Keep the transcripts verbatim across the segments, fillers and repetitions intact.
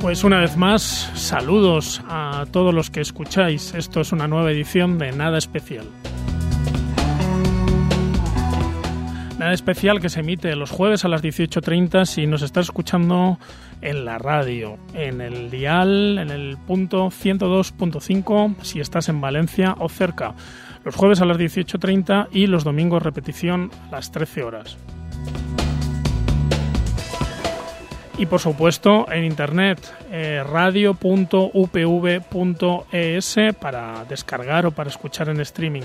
Pues una vez más, saludos a todos los que escucháis. Esto es una nueva edición de Nada Especial. Nada Especial que se emite los jueves a las dieciocho treinta si nos estás escuchando en la radio, en el dial, en el punto ciento dos punto cinco si estás en Valencia o cerca. Los jueves a las dieciocho treinta y los domingos repetición a las trece horas. Y por supuesto en internet, eh, radio punto u p v punto e s para descargar o para escuchar en streaming.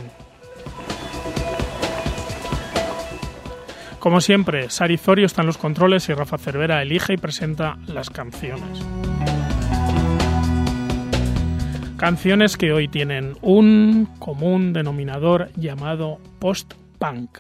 Como siempre, Sari Zorio está en los controles y Rafa Cervera elige y presenta las canciones. Canciones que hoy tienen un común denominador llamado post-punk.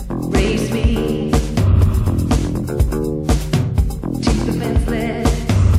Raise me to the fenceless.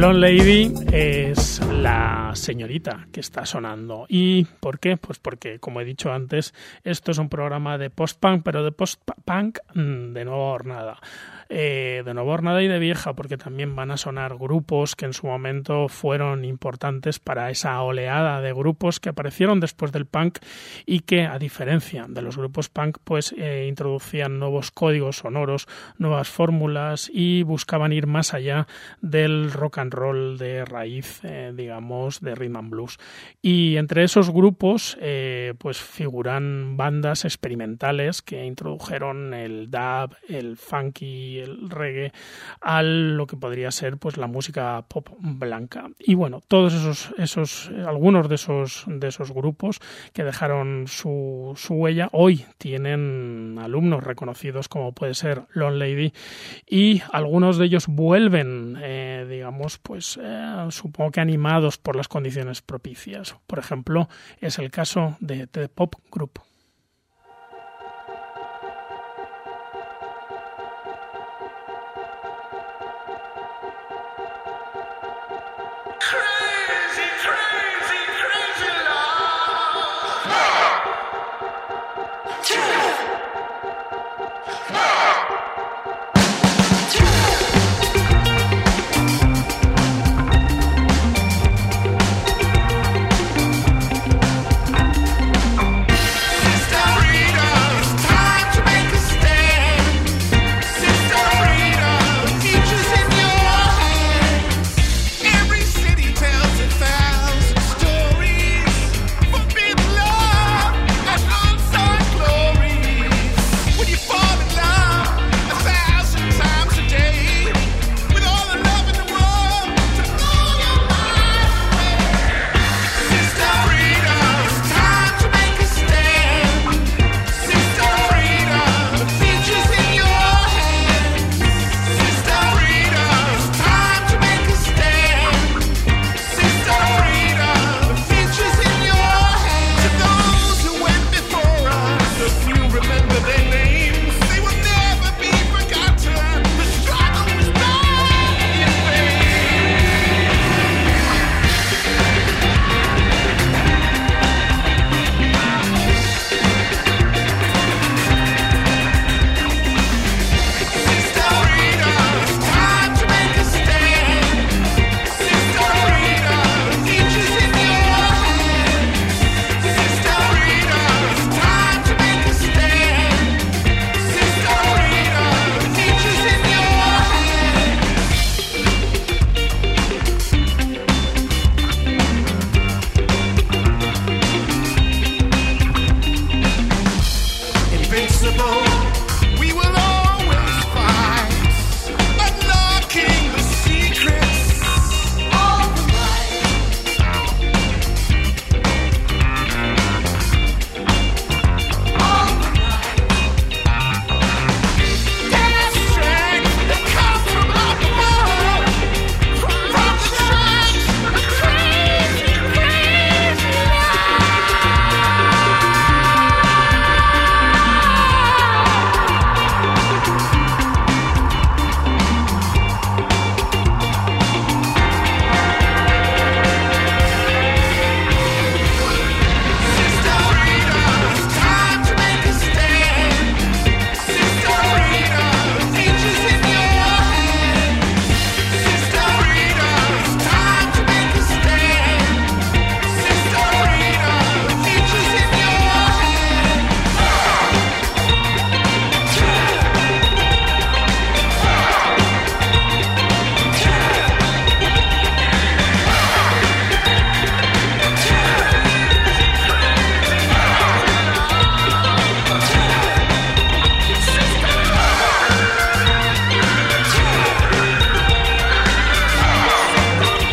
Lone Lady es la señorita que está sonando. ¿Y por qué? Pues porque, como he dicho antes, esto es un programa de post-punk, pero de post-punk de nueva hornada. Eh, de nueva hornada y de vieja, porque también van a sonar grupos que en su momento fueron importantes para esa oleada de grupos que aparecieron después del punk y que, a diferencia de los grupos punk, pues eh, introducían nuevos códigos sonoros, nuevas fórmulas y buscaban ir más allá del rock and roll de raíz, eh, digamos, de rhythm and blues. Y entre esos grupos eh, pues figuran bandas experimentales que introdujeron el dub, el funky, el reggae a lo que podría ser pues la música pop blanca. Y bueno, todos esos esos algunos de esos de esos grupos que dejaron su, su huella hoy tienen alumnos reconocidos, como puede ser Lone Lady, y algunos de ellos vuelven eh, digamos pues eh, supongo que animados por las condiciones propicias. Por ejemplo, es el caso de The Pop Group.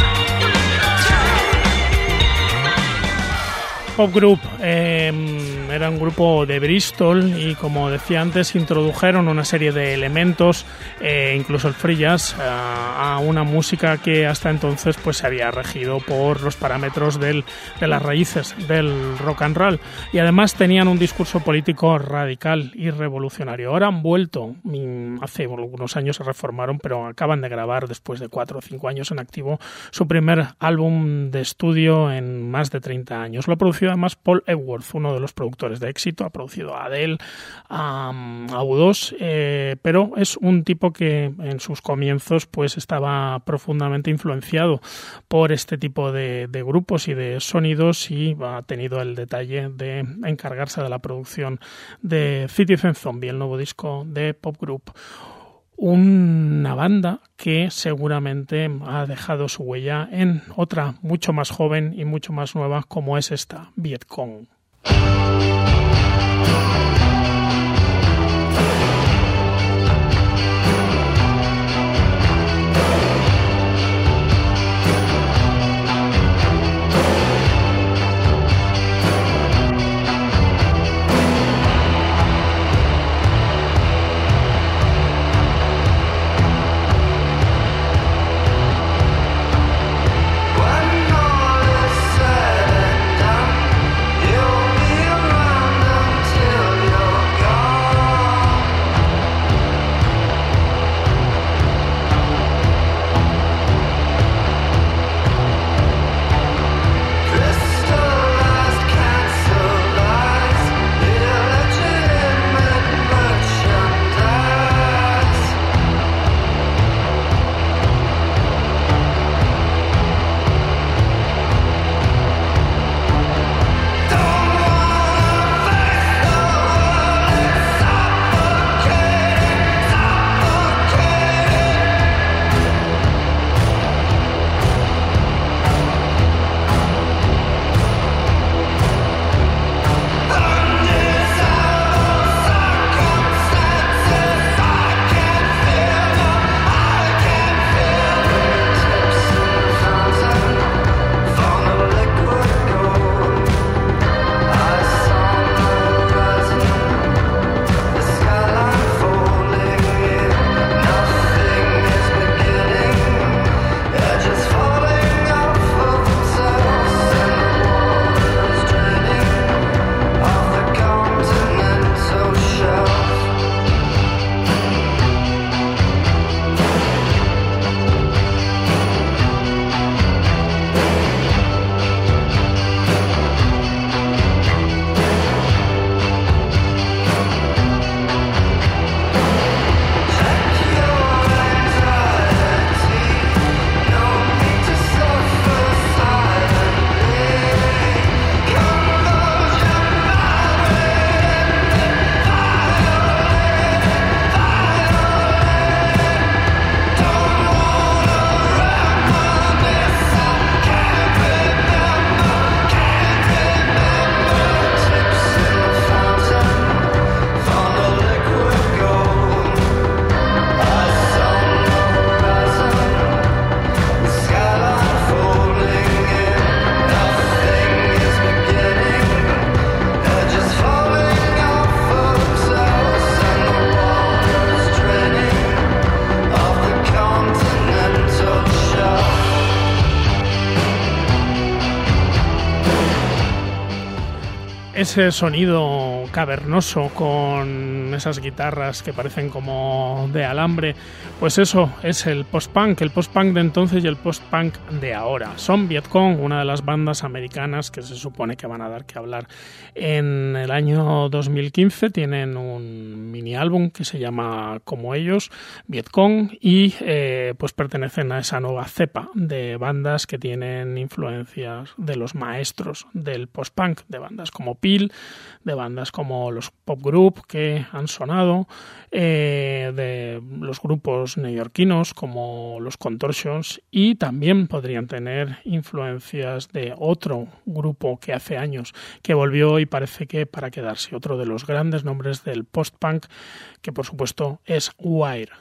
Pop Group, eh, Era un grupo de Bristol y, como decía antes, introdujeron una serie de elementos, eh, incluso el free jazz, a, a una música que hasta entonces pues se había regido por los parámetros del, de las raíces del rock and roll, y además tenían un discurso político radical y revolucionario. Ahora han vuelto, hace algunos años se reformaron, pero acaban de grabar, después de cuatro o cinco años en activo, su primer álbum de estudio en más de treinta años. Lo ha producido además Paul Epworth, uno de los productores de éxito. Ha producido a Adele, a, a U dos, eh, pero es un tipo que en sus comienzos pues estaba profundamente influenciado por este tipo de, de grupos y de sonidos, y ha tenido el detalle de encargarse de la producción de Citizen Zombie, el nuevo disco de Pop Group. Una banda que seguramente ha dejado su huella en otra mucho más joven y mucho más nueva, como es esta, Viet Cong. Ese sonido cavernoso con esas guitarras que parecen como de alambre, pues eso es el post-punk, el post-punk de entonces y el post-punk de ahora. Son Viet Cong, una de las bandas americanas que se supone que van a dar que hablar en el año dos mil quince. Tienen un mini álbum que se llama como ellos, Viet Cong, y eh, pues pertenecen a esa nueva cepa de bandas que tienen influencias de los maestros del post-punk, de bandas como Peel, de bandas como los Pop Group que han sonado, eh, de los grupos neoyorquinos como los Contortions, y también podrían tener influencias de otro grupo que hace años que volvió y parece que para quedarse, otro de los grandes nombres del post-punk, que por supuesto es Wire.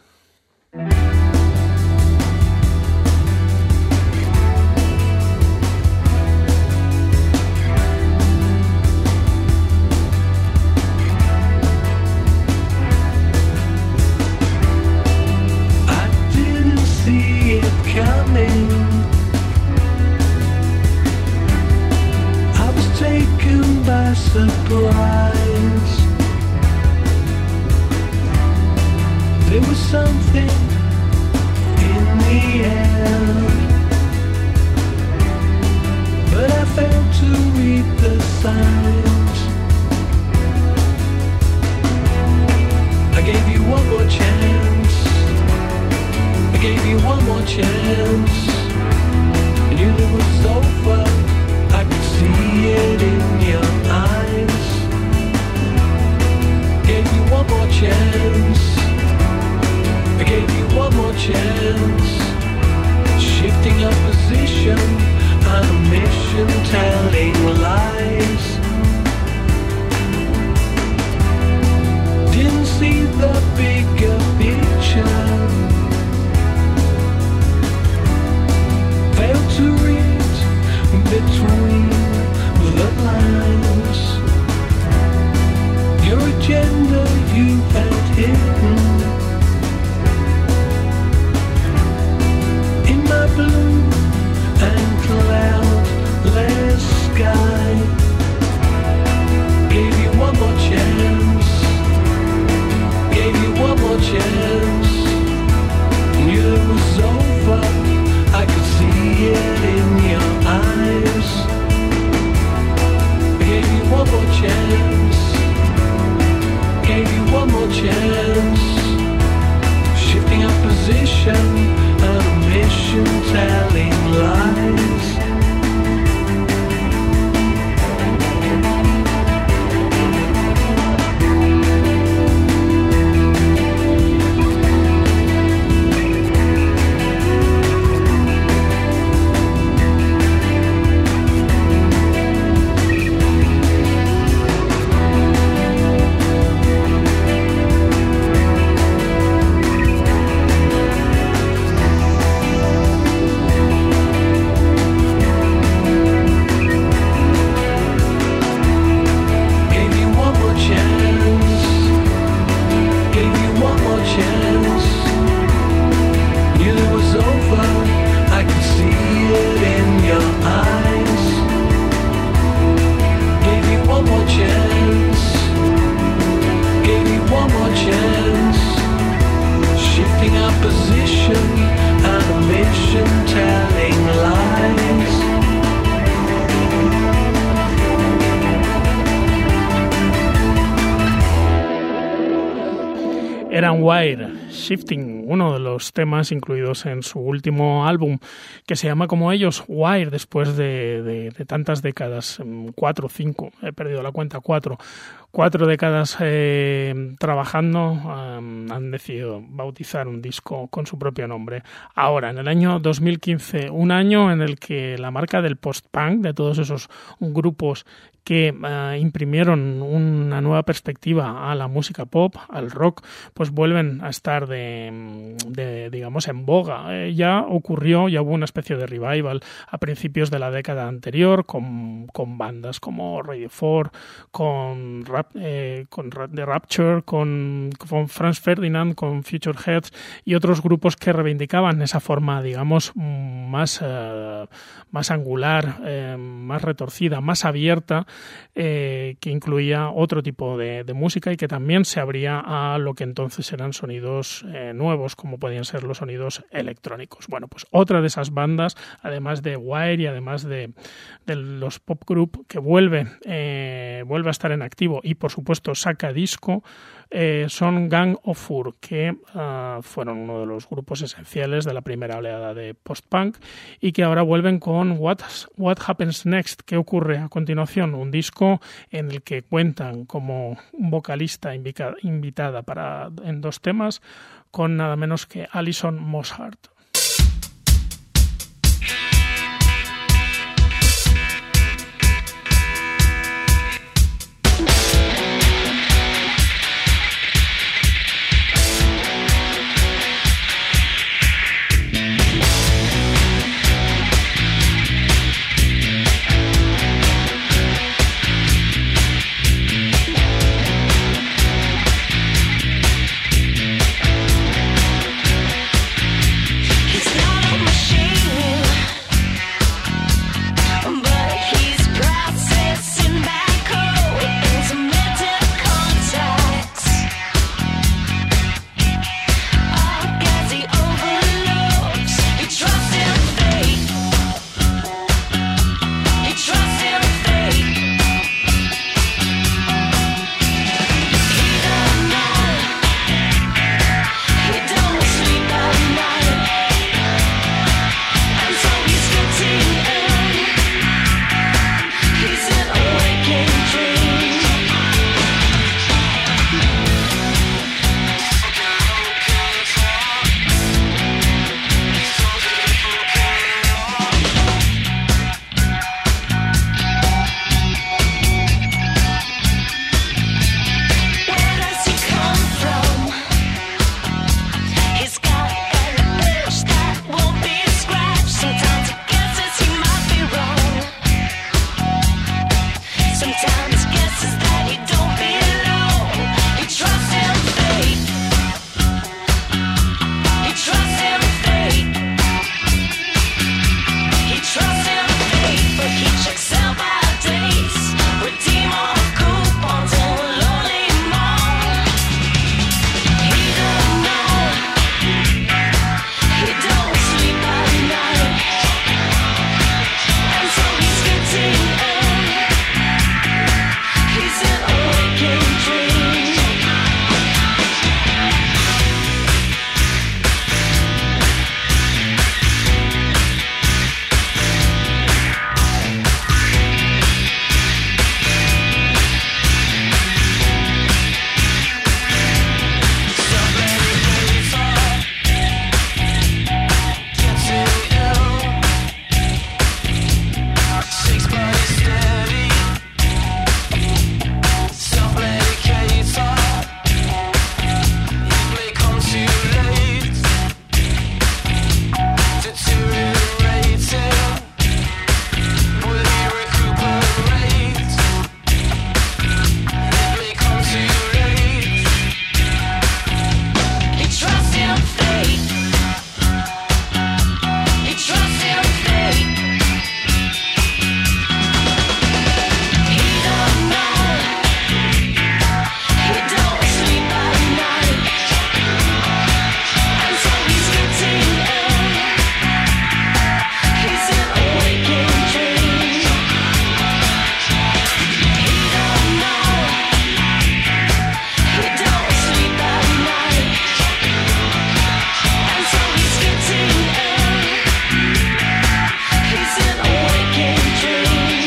surprise. There was something in the air, but I failed to read the signs. I gave you one more chance, I gave you one more chance. I knew it was over, I could see it in your eyes. Gave you one more chance, I gave you one more chance. Shifting our position on a mission, telling lies. Didn't see the bigger picture, failed to read between the lines. Your agenda you had hidden in my blue and cloudless sky. Gave you one more chance, gave you one more chance. Knew it was over, I could see it in your eyes. I gave you one more chance, gave you one more chance. Shifting our position on a mission, telling lies. Eran Wire, Shifting, uno de los temas incluidos en su último álbum, que se llama como ellos, Wire, después de, de, de tantas décadas, cuatro o cinco, he perdido la cuenta, cuatro, cuatro décadas eh, trabajando, um, han decidido bautizar un disco con su propio nombre. Ahora, en el año dos mil quince, un año en el que la marca del post-punk, de todos esos grupos que uh, imprimieron una nueva perspectiva a la música pop, al rock, pues vuelven a estar de, de digamos, en boga. Eh, ya ocurrió, ya hubo una especie de revival a principios de la década anterior con, con bandas como Radio four, con, Rap, eh, con The Rapture, con, con Franz Ferdinand, con Future Heads y otros grupos que reivindicaban esa forma, digamos, más, uh, más angular, eh, más retorcida, más abierta, Eh, que incluía otro tipo de, de música y que también se abría a lo que entonces eran sonidos eh, nuevos, como podían ser los sonidos electrónicos. Bueno, pues otra de esas bandas, además de Wire y además de, de los pop group, que vuelve, eh, vuelve a estar en activo y por supuesto saca disco, eh, son Gang of Four, que uh, fueron uno de los grupos esenciales de la primera oleada de post-punk y que ahora vuelven con What, What Happens Next, ¿qué ocurre a continuación? Un disco en el que cuentan como vocalista invitada, invitada para, en dos temas con nada menos que Alison Mosshart. Sometimes guesses that he don't belong. He trusts in fate. He trusts in fate. He trusts in fate, but he checks out by dates. Redeem all coupons and lonely mall. He don't know. He don't sleep at night. And so he's getting old. He's in a waking dream. He trusts in fate. He trusts in fate. He don't know. He don't sleep at night. And so he's getting old. He's in a waking dream. He don't know. He don't sleep at night. And so he's getting old. He's in a waking dream.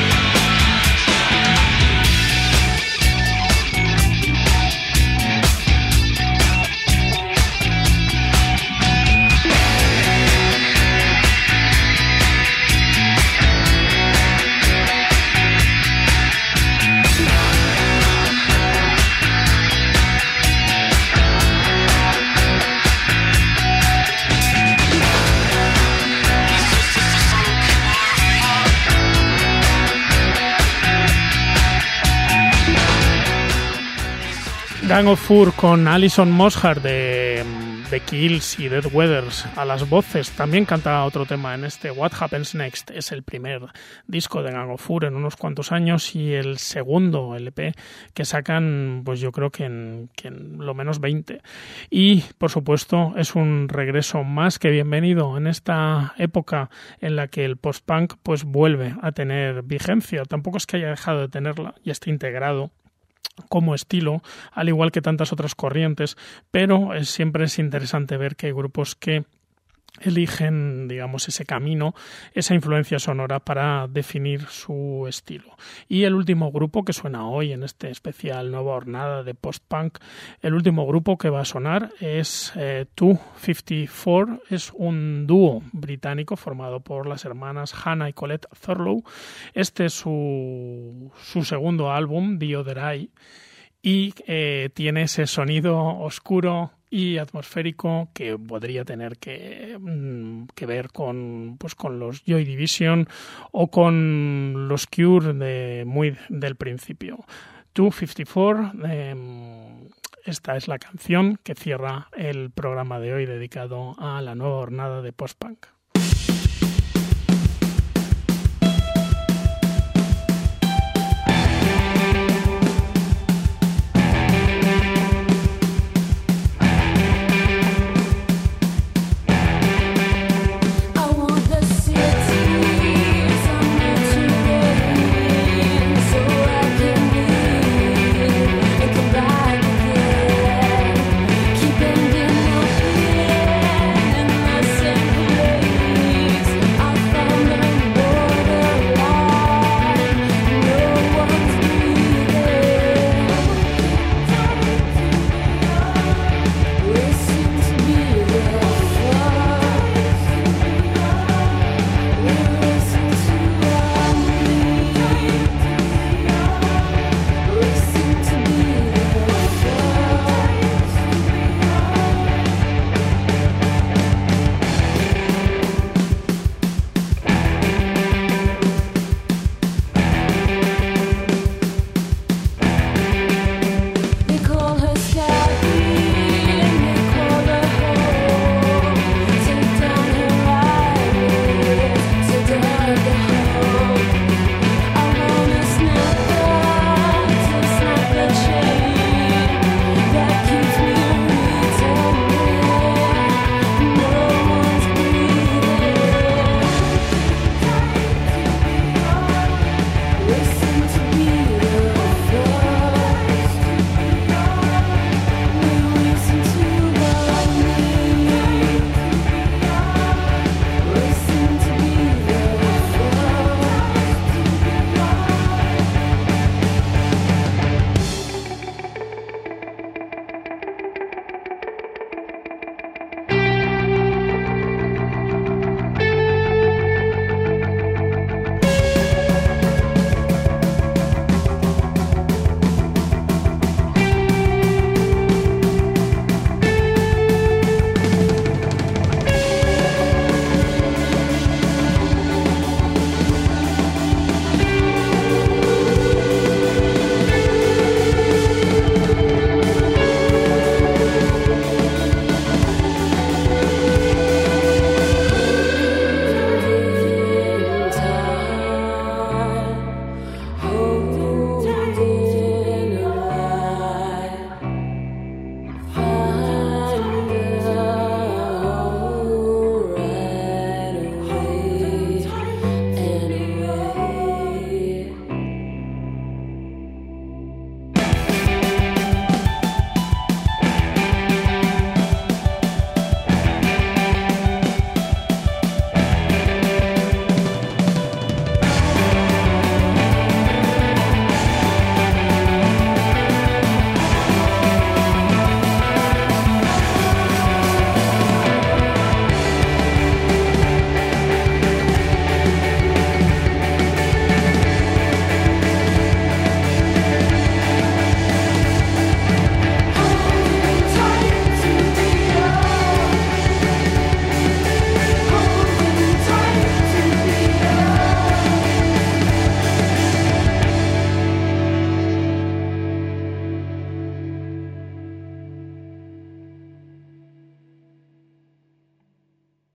Gang of Four con Alison Mosshart de The Kills y Dead Weathers a las voces. También canta otro tema en este What Happens Next. Es el primer disco de Gang of Four en unos cuantos años y el segundo L P que sacan, pues yo creo que en, que en lo menos veinte. Y, por supuesto, es un regreso más que bienvenido en esta época en la que el post-punk pues vuelve a tener vigencia. Tampoco es que haya dejado de tenerla, ya está integrado como estilo, al igual que tantas otras corrientes, pero es, siempre es interesante ver que hay grupos que eligen, digamos, ese camino, esa influencia sonora para definir su estilo. Y el último grupo que suena hoy en este especial Nueva Hornada de Post-Punk, el último grupo que va a sonar es eh, two fifty-four, es un dúo británico formado por las hermanas Hannah y Colette Thurlow. Este es su, su segundo álbum, The Other Eye, y eh, tiene ese sonido oscuro y atmosférico que podría tener que, que ver con, pues, con los Joy Division o con los Cure de, muy del principio. two fifty-four, eh, esta es la canción que cierra el programa de hoy dedicado a la nueva jornada de post-punk.